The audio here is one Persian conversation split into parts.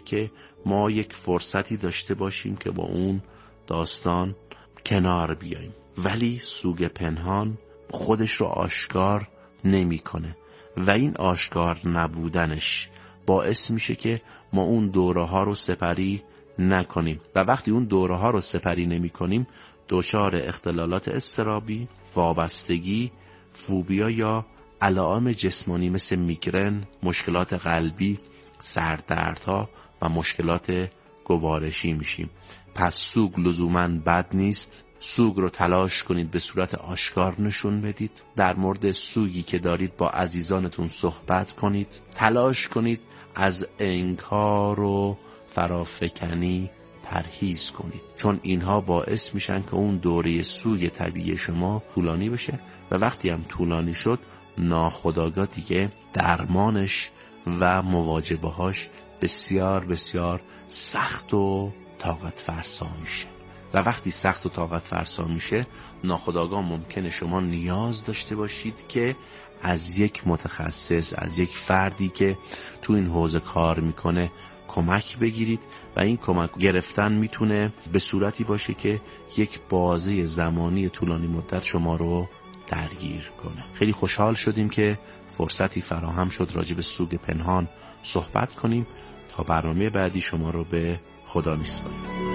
که ما یک فرصتی داشته باشیم که با اون داستان کنار بیاییم، ولی سوگ پنهان خودش رو آشکار نمیکنه و این آشکار نبودنش باعث میشه که ما اون دوره ها رو سپری نکنیم و وقتی اون دوره ها رو سپری نمی کنیم دچار اختلالات اضطرابی، وابستگی، فوبیا یا علائم جسمانی مثل میگرن، مشکلات قلبی، سردردها و مشکلات گوارشی میشیم. پس سوگ لزوماً بد نیست. سوگ رو تلاش کنید به صورت آشکار نشون بدید. در مورد سوگی که دارید با عزیزانتون صحبت کنید. تلاش کنید از انکار و فرافکنی پرهیز کنید، چون اینها باعث میشن که اون دوره سوگ طبیعی شما طولانی بشه و وقتی هم طولانی شد ناخودآگاه دیگه درمانش و مواجبه‌هاش بسیار بسیار سخت و طاقت فرسا میشه و وقتی سخت و طاقت فرسا میشه ناخودآگاه ممکنه شما نیاز داشته باشید که از یک متخصص، از یک فردی که تو این حوزه کار میکنه کمک بگیرید و این کمک گرفتن میتونه به صورتی باشه که یک بازه زمانی طولانی مدت شما رو درگیر کنه. خیلی خوشحال شدیم که فرصتی فراهم شد راجع به سوگ پنهان صحبت کنیم. تا برنامه بعدی شما رو به خدا میسپاریم.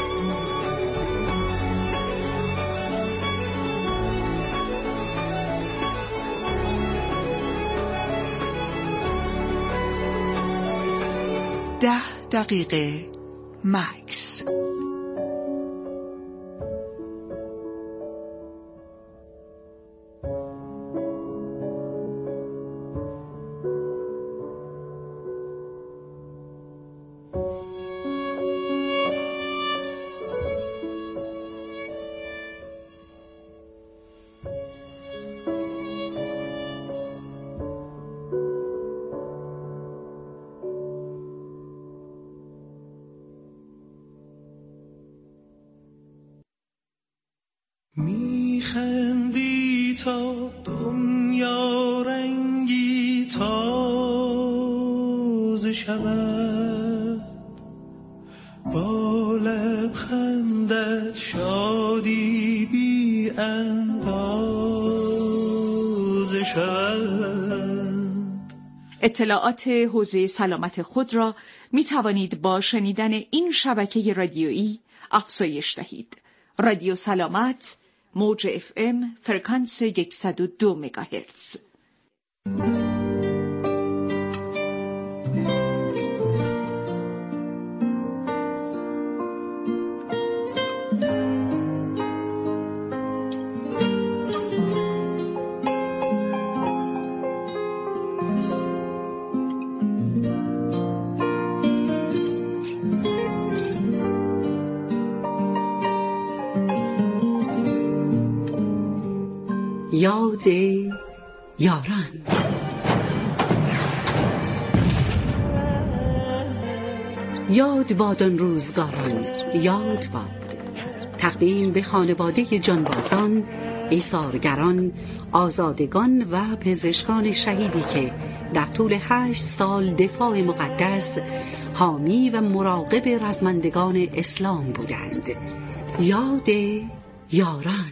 دقیقه مکس. میخندی تا دنیا رنگی تازه شود، با لبخندت شادی بی اندازه شود. اطلاعات حوزه سلامت خود را می توانید با شنیدن این شبکه رادیویی افزایش دهید. رادیو سلامت، موج FM فرکانس 102 مگاهرتز. یاد یاران. یاد باد آن روزگاران، یاد باد. تقدیم به خانواده جانبازان، ایثارگران، آزادگان و پزشکان شهیدی که در طول 8 سال دفاع مقدس، حامی و مراقب رزمندگان اسلام بودند. یاد یاران.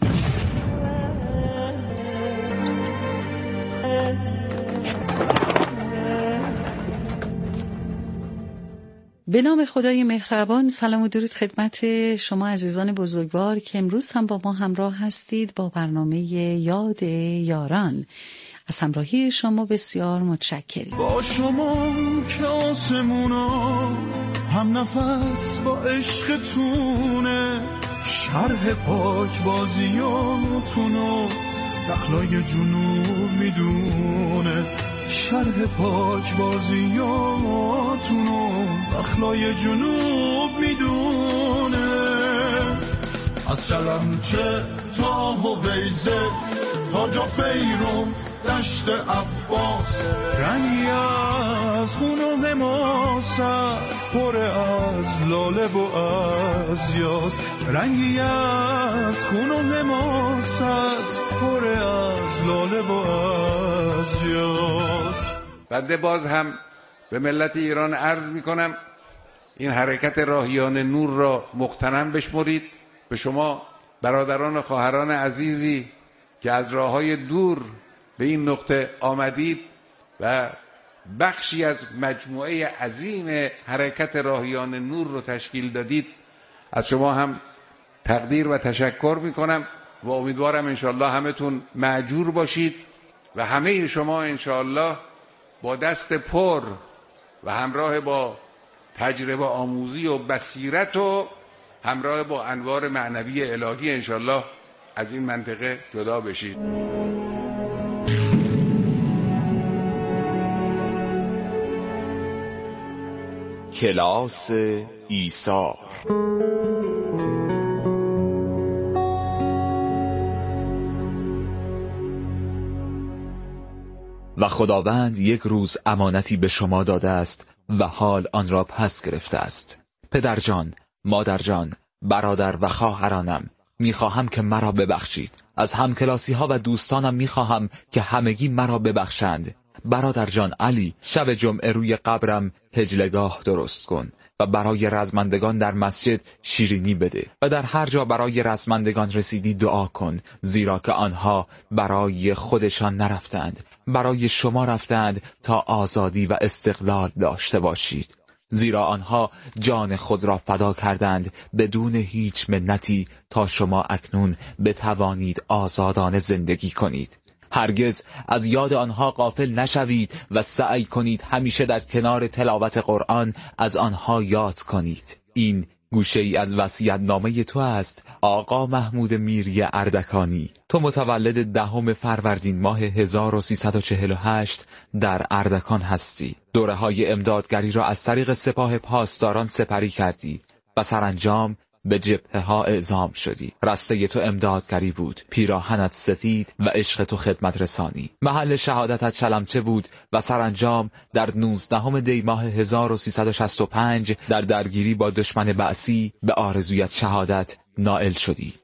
به نام خدای مهربان، سلام و درود خدمت شما عزیزان بزرگوار که امروز هم با ما همراه هستید با برنامه یاد یاران. از همراهی شما بسیار متشکریم. با شما که آسمونا هم نفس با عشقتونه، شرح پاک بازیاتونو دخلای جنوب میدونه، شرح پاک بازیاتونو دخلای جنوب میدونه. از چلمچه تا هویزه تا جا فیروم دشت عباس، رنگی از خون و حماس است، پر از لاله و از یاس، رنگی از خون و حماس است، پر از لاله و از یاس. بنده باز هم به ملت ایران عرض میکنم این حرکت راهیان نور را مغتنم بشمرید. به شما برادران و خواهران عزیزی که از راههای دور به این نقطه آمدید و بخشی از مجموعه عظیم حرکت راهیان نور رو تشکیل دادید، از شما هم تقدیر و تشکر میکنم و امیدوارم انشاءالله همتون مأجور باشید و همه شما انشاءالله با دست پر و همراه با تجربه آموزی و بصیرت و همراه با انوار معنوی الهی انشاءالله از این منطقه جدا بشید. کلاس ایثار. و خداوند یک روز امانتی به شما داده است و حال آن را پس گرفته است. پدرجان، مادرجان، برادر و خواهرانم، میخواهم که مرا ببخشید. از همکلاسی ها و دوستانم میخواهم که همگی مرا ببخشند. برادرجان علی، شب جمعه روی قبرم هجلگاه درست کن و برای رزمندگان در مسجد شیرینی بده و در هر جا برای رزمندگان رسیدی دعا کن، زیرا که آنها برای خودشان نرفتند، برای شما رفتند تا آزادی و استقلال داشته باشید. زیرا آنها جان خود را فدا کردند بدون هیچ منتی تا شما اکنون بتوانید آزادانه زندگی کنید. هرگز از یاد آنها غافل نشوید و سعی کنید همیشه در کنار تلاوت قرآن از آنها یاد کنید. این گوشه ای از وصیت‌نامه تو است آقا محمود میری اردکانی. تو متولد 10 فروردین ماه 1348 در اردکان هستی. دوره‌های امدادگری را از طریق سپاه پاسداران سپری کردی و سرانجام به جبهه‌ها اعزام شدی. رسته تو امدادگری بود، پیراهنت سفید و عشق تو خدمت رسانی. محل شهادتت چلمچه بود و سرانجام در 19 دی ماه 1365 در درگیری با دشمن بعثی به آرزویت شهادت نائل شدی.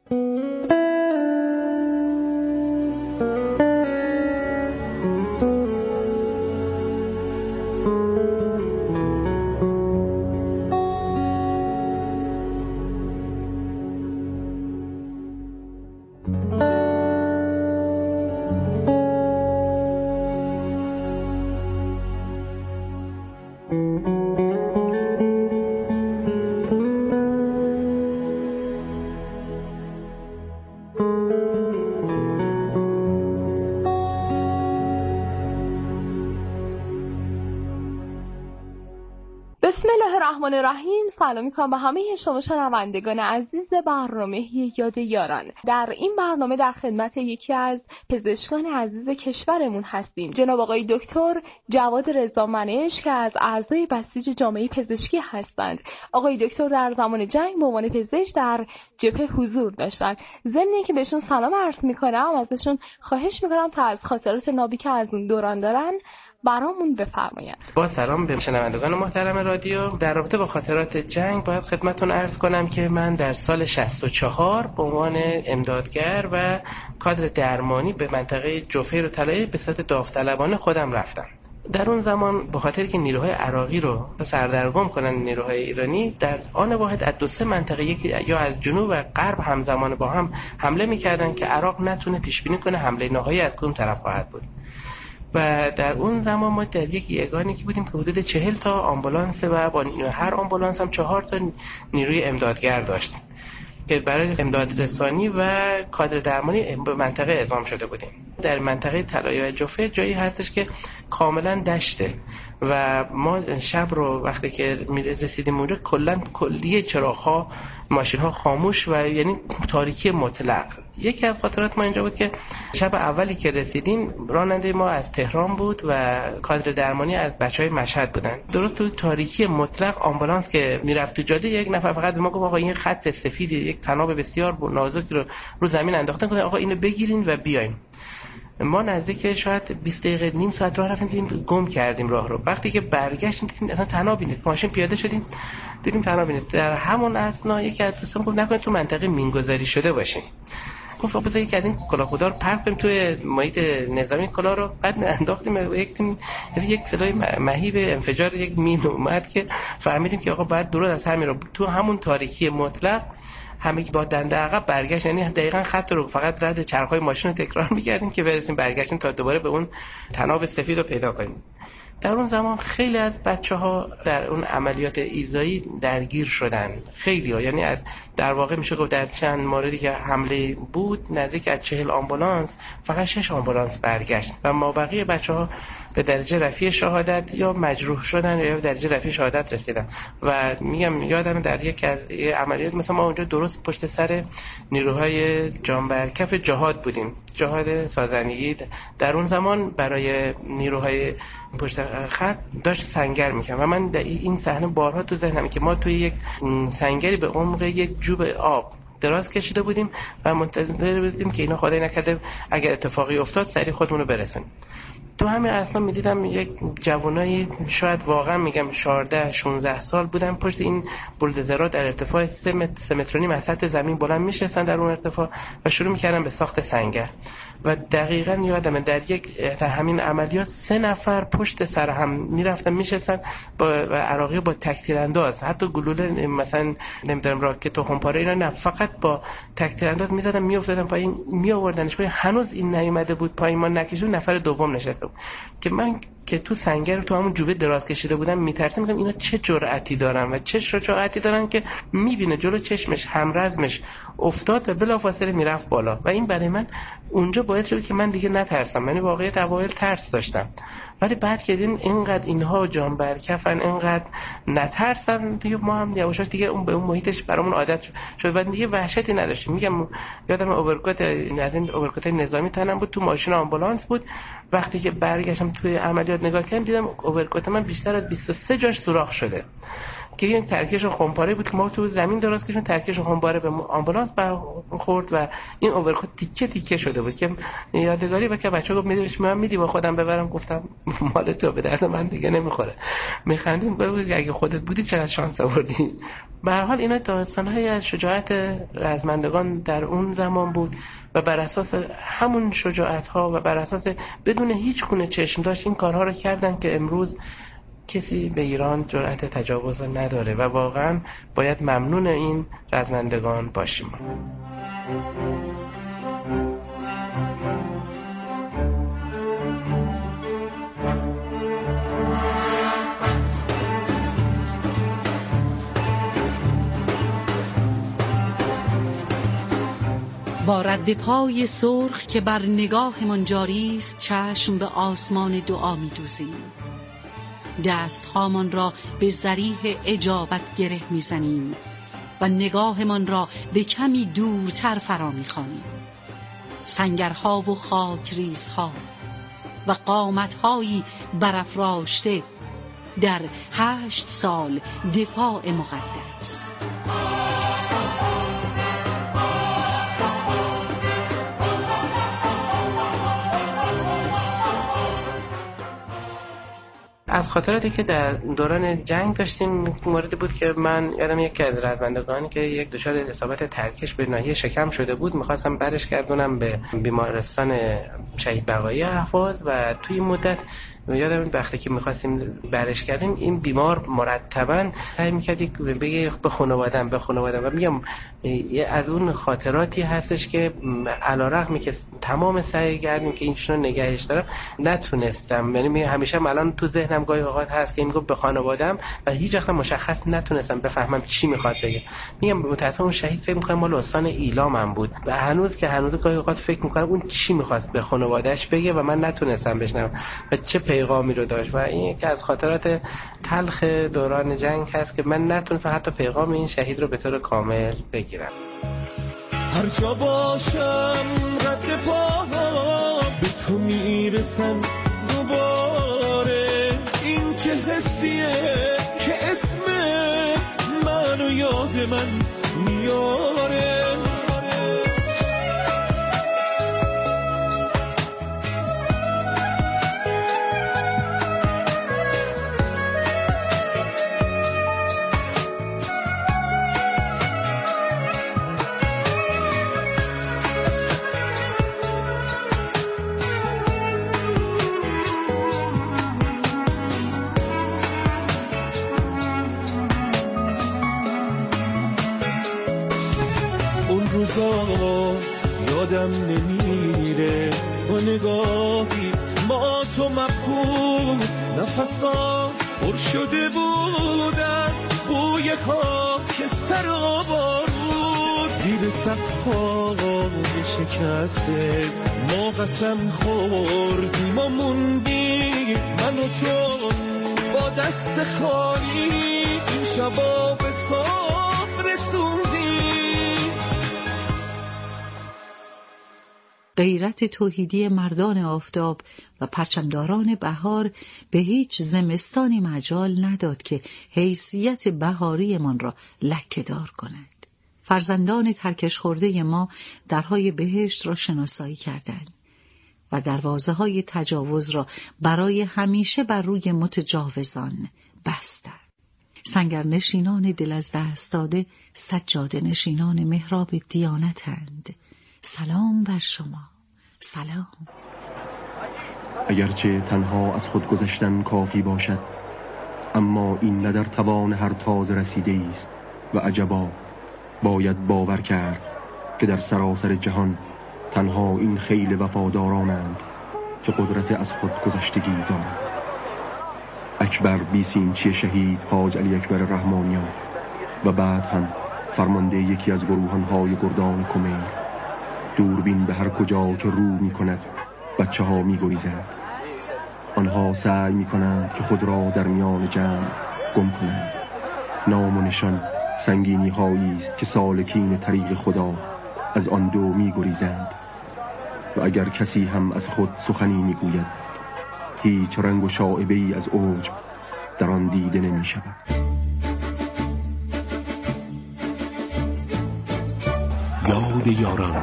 بسم الله الرحمن الرحیم. سلام میکنم به همه شما شنوندگان عزیز برنامه یاد یاران. در این برنامه در خدمت یکی از پزشکان عزیز کشورمون هستیم، جناب آقای دکتر جواد رضامنش که از اعضای بسیج جامعه پزشکی هستند. آقای دکتر در زمان جنگ به عنوان پزشک در جبهه حضور داشتند. ضمن اینکه بهشون سلام عرض میکنم، ازشون خواهش میکنم تا از خاطرات نابی که از اون دوران دارن برامون بفرمایید. با سلام به شنوندگان محترم رادیو. در رابطه با خاطرات جنگ باید خدمتتون عرض کنم که من در سال 64 به عنوان امدادگر و کادر درمانی به منطقه جوفیر طلایی به صورت داوطلبانه خودم رفتم. در اون زمان به خاطر که نیروهای عراقی رو سردرگم کنن نیروهای ایرانی، در آن واحد از 2-3 منطقه یکی یا از جنوب و غرب همزمان با هم حمله می‌کردن که عراق نتونه پیش بینی کنه حمله نهایی از کدوم طرف خواهد بود. و در اون زمان ما در یک یگانی که بودیم که حدود 40 تا آمبولانس و با هر آمبولانس هم 4 تا نیروی امدادگر داشتیم که برای امداد رسانی و کادر درمانی به منطقه اعزام شده بودیم. در منطقه طلایی و جوفر جایی هستش که کاملا دشته و ما شب رو وقتی که رسیدیم اونجا کلیه چراغ‌ها، ماشین‌ها خاموش و یعنی تاریکی مطلق. یکی از خاطرات ما اینجا بود که شب اولی که رسیدیم راننده ما از تهران بود و کادر درمانی از بچهای مشهد بودن. درست تو تاریکی مطلق آمبولانس که میرفت تو جاده، یک نفر فقط به ما گفت آقا این خط سفید یک تناب بسیار نازکی رو زمین انداختن، گفتن آقا اینو بگیرین و بیاین. ما نزدیک شاید 20 دقیقه نیم ساعت راه رفتیم، دیدیم گم کردیم راه رو. وقتی که برگشتیم دیدیم اصلا تنابی نیست. ماشین پیاده شدیم دیدیم تنابی نیست. در همون اثنا یکی از دوستان گفت نکنه تو منطقه مینگذاری شده باشین. گفت بذار یک از این کلاهخودا رو پرت کنیم توی محیط نظامی کلاه رو، بعد انداختیم. یک صدای مهیب انفجار یک مین اومد که فهمیدیم که آقا بعد درست از همین رو تو همون تاریکی مطلق همگی با دنده عقب برگشت، یعنی دقیقاً خط رو فقط رد چرخ‌های ماشین رو تکرار می‌کردیم که برسیم برگشتیم تا دوباره به اون تناب سفید رو پیدا کنیم. در اون زمان خیلی از بچه‌ها در اون عملیات ایذایی درگیر شدن، خیلی‌ها، یعنی از در واقع میشه گفت در چند موردی که حمله بود نزدیک از 40 آمبولانس فقط 6 آمبولانس برگشت و ما بقیه بچه‌ها به درجه رفیع شهادت یا مجروح شدن یا به درجه رفیع شهادت رسیدن. و میگم یادم در یک عملیات مثلا ما اونجا درست پشت سر نیروهای جانبرکف جهاد بودیم، جهاد سازندگی در اون زمان برای نیروهای پشت خط داشت سنگر میکنم و من این صحنه بارها تو ذهنمه که ما توی یک سنگری به عمق یک جوب آب دراز کشیده بودیم و منتظر بودیم که اینا خدای نکرده اگر اتفاقی افتاد سریع خودمون رو برسونیم. تو همین اصلا میدیدم یک جوانایی شاید واقعا میگم 14-16 سال بودن پشت این بولدوزرها در ارتفاع 3 متر و نیم از سطح زمین بلند میشستن در اون ارتفاع و شروع میکردن به ساخت سنگر. و دقیقاً یادمه در همین عملیات 3 نفر پشت سر هم میرفتن میشستن و عراقی با تک‌تیرانداز، حتی گلوله مثلا نمیدونم راکت و خمپاره اینا نه، فقط با تک‌تیرانداز میزدن میافتادن پایین میآوردنش پایین. هنوز این نیومده بود پایین، ما نکشید، نفر دوم نشسته بود که من که تو سنگر تو همون جوبه دراز کشیده بودم میترسم، میگم اینا چه جرأتی دارن و چه شجاعتی دارن که میبینه جلو چشمش همرزمش افتاد و بلافاصله میرفت بالا. و این برای من اونجا باعث شد که من دیگه نترسم، یعنی واقعیت اوایل ترس داشتم ولی بعد که دیدیم اینقدر اینها جان برکفن اینقدر نترسن دیگه ما هم یواشاش دیگه اون به اون محیطش برامون عادت شد و دیگه وحشتی نداشتیم. میگم یادم اوورکوت نظامی تنم بود، تو ماشین آمبولانس بود. وقتی که برگشتم توی عملیات نگاه کردم دیدم اوورکوت من بیشتر از 23 جاش سوراخ شده که این ترکش خمپاره بود که ما تو زمین درست کشون ترکش خمپاره به آمبولانس برخورد و این اوورکوت تیکه تیکه شده بود که یادگاری بود که بچه‌ها گفت میدیش من میدی با خودم ببرم، گفتم مال تو، به درد من دیگه نمیخوره. میخندیم بگو اگه خودت بودی چقدر شانس آوردی. به هر حال اینا داستان‌هایی از شجاعت رزمندگان در اون زمان بود و بر اساس همون شجاعت‌ها و بر اساس بدون هیچ گونه چشم داشت این کارها رو کردن که امروز کسی به ایران جرأت تجاوز نداره و واقعا باید ممنون این رزمندگان باشیم. با رد پای سرخ که بر نگاهمان جاری است چشم به آسمان دعا می‌دوزیم، دستهامان را به ذریح اجابت گره می‌زنیم و نگاهمان را به کمی دورتر فرا می‌خوانیم. سنگرها و خاکریزها و قامت‌هایی برافراشته در 8 سال دفاع مقدس. از خاطراتی که در دوران جنگ داشتیم موردی بود که من یادم یکی از رزمندگانی که یک دچار اصابت ترکش به ناحیه شکم شده بود میخواستم برش گردونم به بیمارستان شهید بقایی اهواز و توی این مدت یادم وقتی که می‌خواستیم برش کردیم این بیمار مرتباً سعی می‌کرد بگه به خانواده‌ام و میگم از اون خاطراتی هستش که علی‌رغم که تمام سعی کردیم که اینشون نگهش دارم نتونستم، یعنی همیشه الان تو ذهنم گاهی اوقات هست که میگم به خانواده‌ام و هیچ وقت مشخص نتونستم بفهمم چی می‌خواد بگه. میگم متأسفانه اون شهید فکر می‌کنم مال استان ایلامم بود و هنوز گاهی اوقات فکر می‌کنم اون چی می‌خواست به خانواده‌اش بگه و من نتونستم بشنوم و چه پیغامی رو داشت و این یکی از خاطرات تلخ دوران جنگ هست که من نتونستم حتی پیغام این شهید رو به طور کامل بگیرم. هر جا باشم رد پاها به تو میرسن دوباره، این چه حسیه که اسمت منو یاد من میاره. روزا یادم نمیره، با نگاهی ما تو مبهوت، نفسام پر شده بود از بوی خاکستر و بارود. زیر سقفای شکسته ما قسم خوردیم و موندیم، من و تو با دست خالی این شبا به صاف رسوندیم. غیرت توحیدی مردان آفتاب و پرچمداران بهار به هیچ زمستانی مجال نداد که حیثیت بهاریمان را لکه‌دار کند. فرزندان ترکش خورده ما درهای بهشت را شناسایی کردند و دروازه‌های تجاوز را برای همیشه بر روی متجاوزان بستند. سنگرنشینان دل از دست داده سجاده نشینان محراب دیانتند. سلام بر شما، سلام. اگرچه تنها از خود گذشتن کافی باشد، اما این نه در توان هر تازه رسیده است و عجبا باید باور کرد که در سراسر جهان تنها این خیل وفادارانند که قدرت از خود گذشتگی دارند. اکبر بیسیمچی شهید حاج علی اکبر رحمانیان و بعد هم فرمانده یکی از گروهانهای گردان کمیر، دوربین به هر کجا که رو می کند بچه ها می گریزند. آنها سعی می کنند که خود را در میان جمع گم کنند. نام و نشان سنگینی هایی است که سالکین طریق خدا از آن دو می گریزند و اگر کسی هم از خود سخنی می گوید هیچ رنگ و شائبه‌ای از عجب در آن دیده نمی شود. یاد یاران،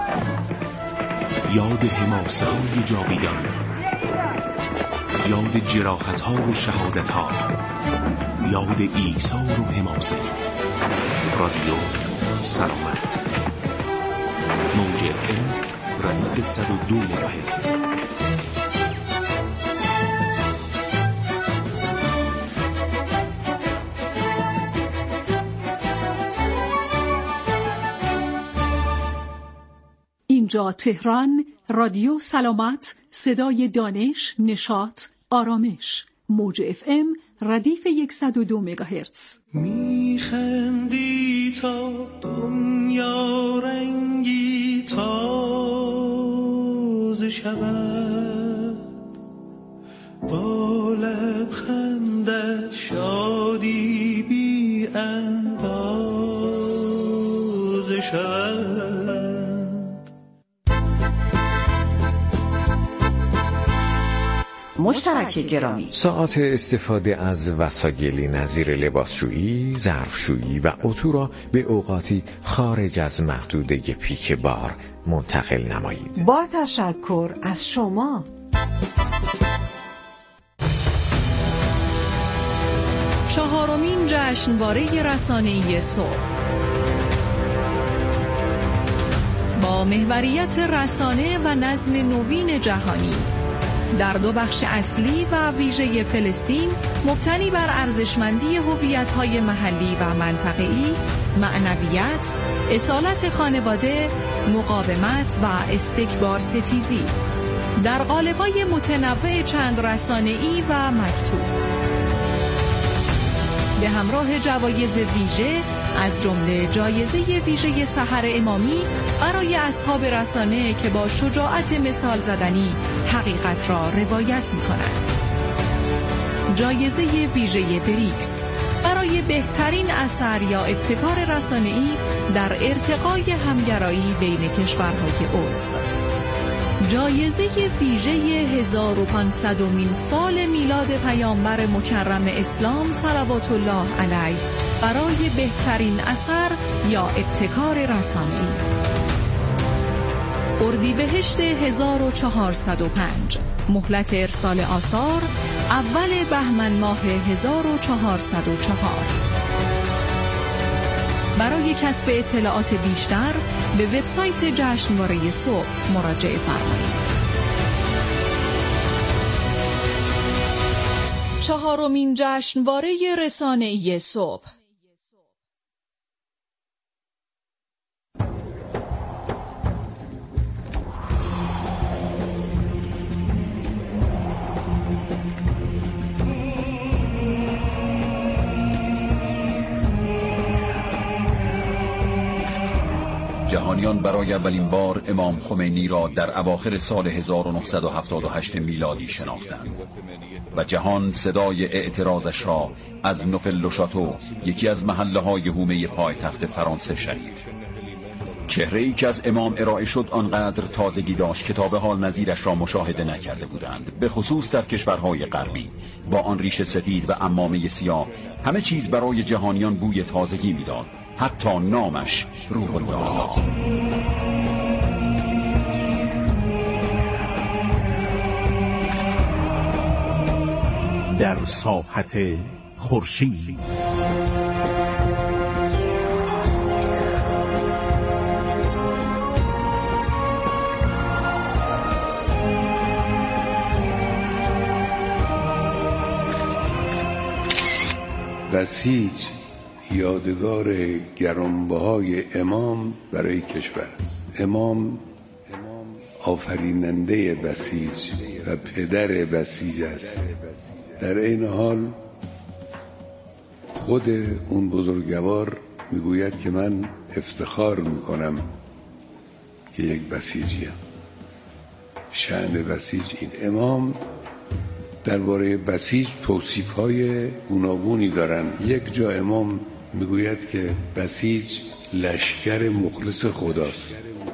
یاد حماسه‌های جاویدان، یاد جراحت‌ها و شهادت‌ها، یاد ایثار و حماسه. رادیو سلامت، موج FM ردیف 102 مگاهرتز. اینجا تهران، رادیو سلامت، صدای دانش، نشاط، آرامش. موج FM ردیف 102 مگاهرتز. میخندی تا دنیا رنگی تازه شود، با لبخندت شادی بی اندازه شود. مشترک گرامی، ساعات استفاده از وسایلی نظیر لباسشویی، ظرفشویی و اتو را به اوقاتی خارج از محدوده پیک بار منتقل نمایید. با تشکر از شما. چهارمین جشنواره رسانه‌ای صبح با محوریت رسانه و نظم نوین جهانی در دو بخش اصلی و ویژه فلسطین، مبتنی بر ارزشمندی هویت‌های محلی و منطقه‌ای، معنویت، اصالت خانواده، مقاومت و استکبار ستیزی، در قالب‌های متنوع چند رسانه‌ای و مکتوب، به همراه جوایز ویژه از جمله جایزه ویژه سحر امامی برای اصحاب رسانه که با شجاعت مثال زدنی حقیقت را روایت می‌کنند. جایزه ویژه بریکس برای بهترین اثر یا ابتکار رسانه‌ای در ارتقای همگرایی بین کشورهای عضو. جایزه ویژه 1500مین سال میلاد پیامبر مکرم اسلام صلوات الله علیه برای بهترین اثر یا ابتکار رسانه‌ای. اردیبهشت 1405، مهلت ارسال آثار اول بهمن ماه 1404. برای کسب اطلاعات بیشتر به وبسایت جشنواره صبح مراجعه فرمایید. چهارمین جشنواره رسانه‌ای صبح. جهانیان برای اولین بار امام خمینی را در اواخر سال 1978 میلادی شناختند و جهان صدای اعتراضش را از نوفل-لو-شاتو، یکی از محله‌های حومه پایتخت فرانسه شنید. چهره‌ای که از امام ارائه شد آنقدر تازگی داشت که تا به حال نظیرش را مشاهده نکرده بودند، به خصوص در کشورهای غربی. با آن ریش سفید و عمامه سیاه همه چیز برای جهانیان بوی تازگی میداد، حتی نامش روح الله. در ساحت خورشید بسیج یادگار گرانبهای امام برای کشور است. امام آفریننده بسیج و پدر بسیج است. در این حال خود اون بزرگوار میگوید که من افتخار میکنم که یک بسیجیم. شأن بسیج این. امام درباره بسیج توصیف‌های گوناگونی دارن. یک جا امام میگوید که بسیج لشکر مخلص خداست.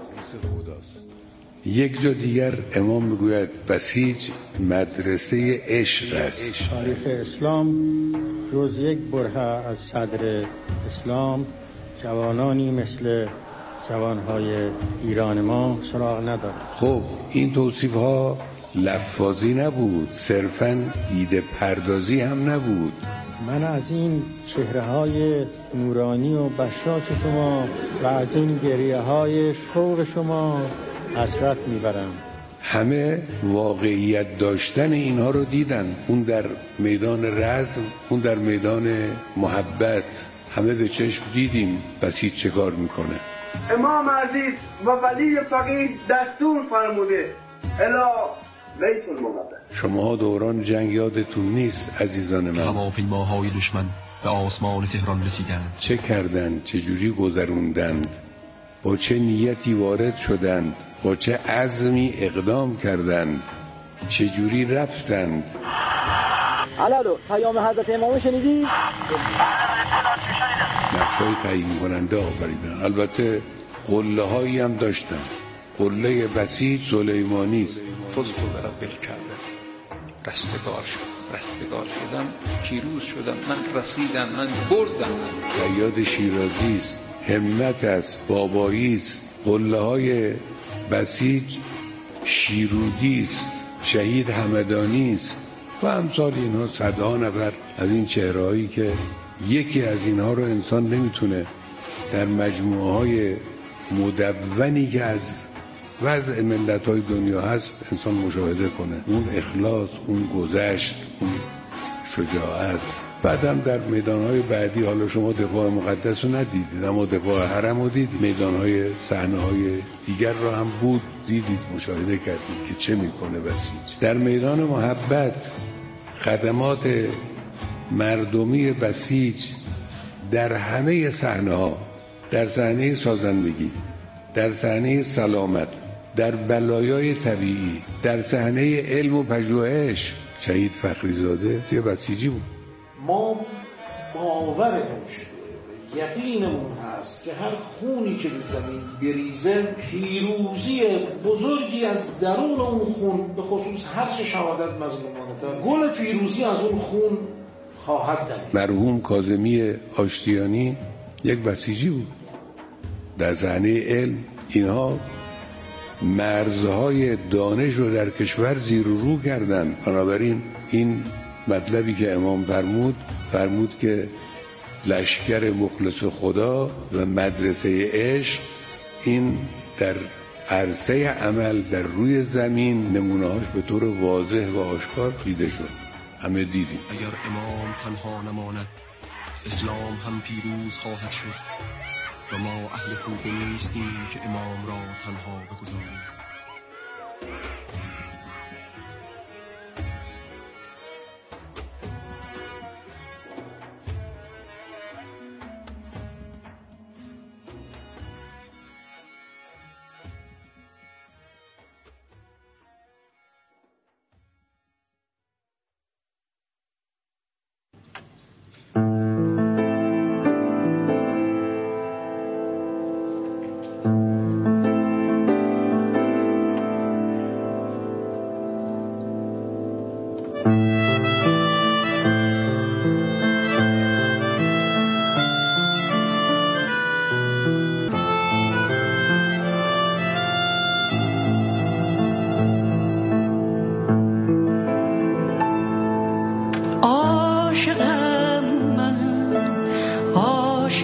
یک جا دیگر امام میگوید بسیج مدرسه عشق است. تاریخ اسلام جز یک برهه از صدر اسلام جوانانی مثل جوانهای ایران ما سراغ ندارد. خب این توصیف ها لفاظی نبود، صرفاً ایده پردازی هم نبود. من از این چهره های نورانی و بشاش شما و از این گریه های شوق شما حسرت میبرم. همه واقعیت داشتن اینها رو دیدن. اون در میدان رزم، اون در میدان محبت، همه به چشم دیدیم بسیج چه کار میکنه. امام عزیز و ولی فقید دستور فرموده الا بیت المقدس. شما دوران جنگ یادتون نیست عزیزان من. هواپیماهای دشمن به آسمان تهران رسیدند. چه کردند، چه جوری گذروندند، با چه نیتی وارد شدند، با چه عزمی اقدام کردند، چه جوری رفتند. علالو پیام حضرت امام شنیدی؟ نقشای تعیین کننده آفریدن. البته قله هایی هم داشتن. قله بسیج سلیمانی است. فزت و رب الکعبه، رستگار شدم، پیروز شدم، من رسیدم، من بردم. فریاد شیرازی است، همت است، بابایی است. قله های بسیج شیرودی است، شهید همدانی است و امثال اینها. صدها نفر از این چهرهایی که یکی از اینها رو انسان نمیتونه در مجموعه های مدونی که از وضع ملت‌های دنیا هست انسان مشاهده کنه. اون اخلاص، اون گذشت، اون شجاعت. بعدم در میدان‌های بعدی، حالا شما دفاع مقدس رو ندیدید اما دفاع حرم رو دیدید، میدان‌های صحنه‌های دیگر رو هم بود، دیدید، مشاهده کردید که چه میکنه بسیج. در میدان محبت خدمات مردمی بسیج در همه صحنه‌ها، در صحنه سازندگی، در صحنه سلامت، در بلایای طبیعی، در صحنه علم و پژوهش، شهید فخریزاده یه بسیجی بود. ما باورمون شده، یقینمون هست که هر خونی که به زمین بریزه پیروزی بزرگی از درون اون خون، به خصوص هر چه شهادت مظلومانه، گل پیروزی از اون خون خواهد دمید. مرحوم کاظمی آشتیانی یک بسیجی بود. در صحنه علم اینها مرزهای دانش رو در کشور زیر و رو کردن. بنابراین این مطلبی که امام فرمود که لشکر مخلص خدا و مدرسه عشق، این در عرصه عمل در روی زمین نمونه‌هاش به طور واضح و آشکار دیده شد. همه دیدیم. اگر امام تنها نماند، اسلام هم پیروز خواهد شد و ما اهل کوفه نیستیم که امام را تنها بگذاریم.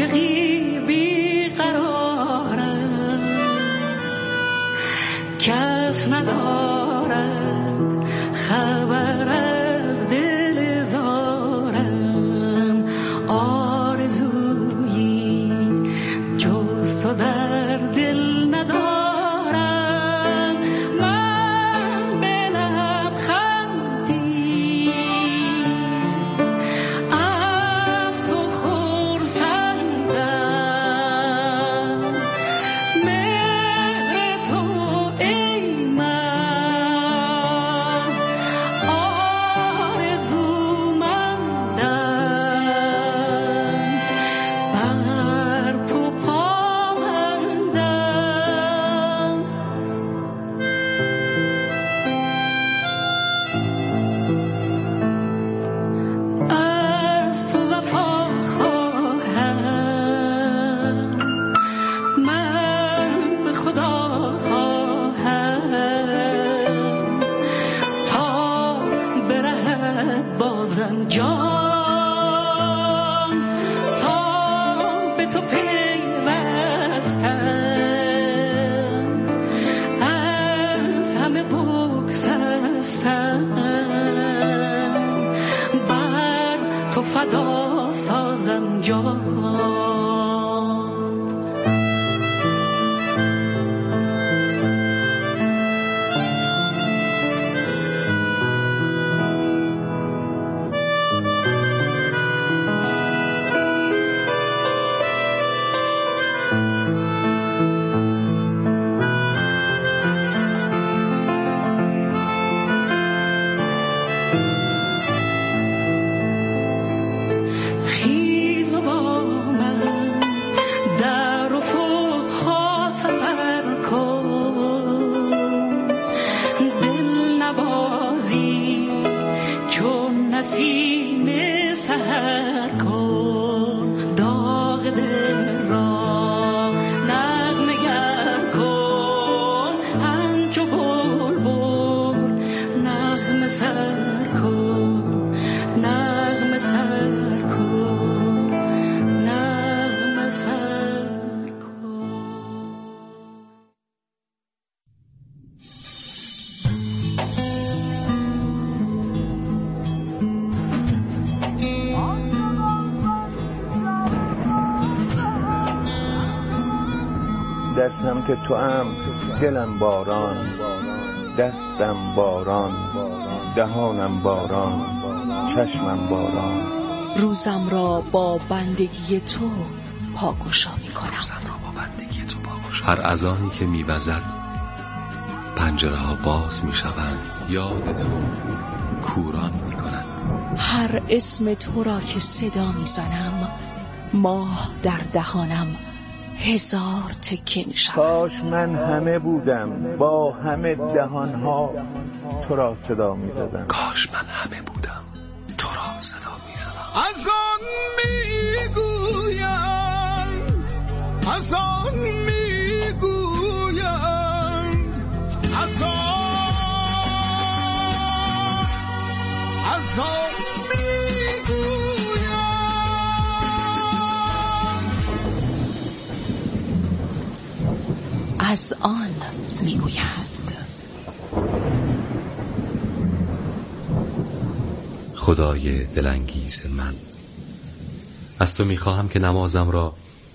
عاشقی بیقرارم، کس ندارد خبر از دل زارم. آرزویی جز تو در دل ندارم. من به لبخندی از تو خرسندم. مهر تو ای من آرزومندم، بر تو پابندم. از تو وفا خواهم، من به خدا خواهم تا برهد بازم جان، تا به تو پیوستم، از همه بگسستم، بر تو فدا سازم جان. خیز و با من در افق‌ها سفر کن، دل نوازی چون نسیم سحر کن. داغ دل را نغمه گر کن، همچو بلبل نغمه سر کن، نغمه سر کن، نغمه سر کن. دستم که توام دلم باران، دستم باران، دهانم باران، چشمم باران. روزم را با بندگی تو پاگشا می کنم. هر اذانی که می‌وزد پنجره ها باز می‌شوند، یاد تو کوران می‌کند. هر اسم تو را که صدا می زنم، ماه در دهانم هزار تکه می شود. کاش من همه بودم، با همه دهانها تو را صدا می زدم. کاش من همه بودم، تو را صدا می زدم. از آن می گویم، از آن می گویم، از آن می گویم. از آن می گوید. خدای دلانگیز من، از تو میخواهم که نمازم را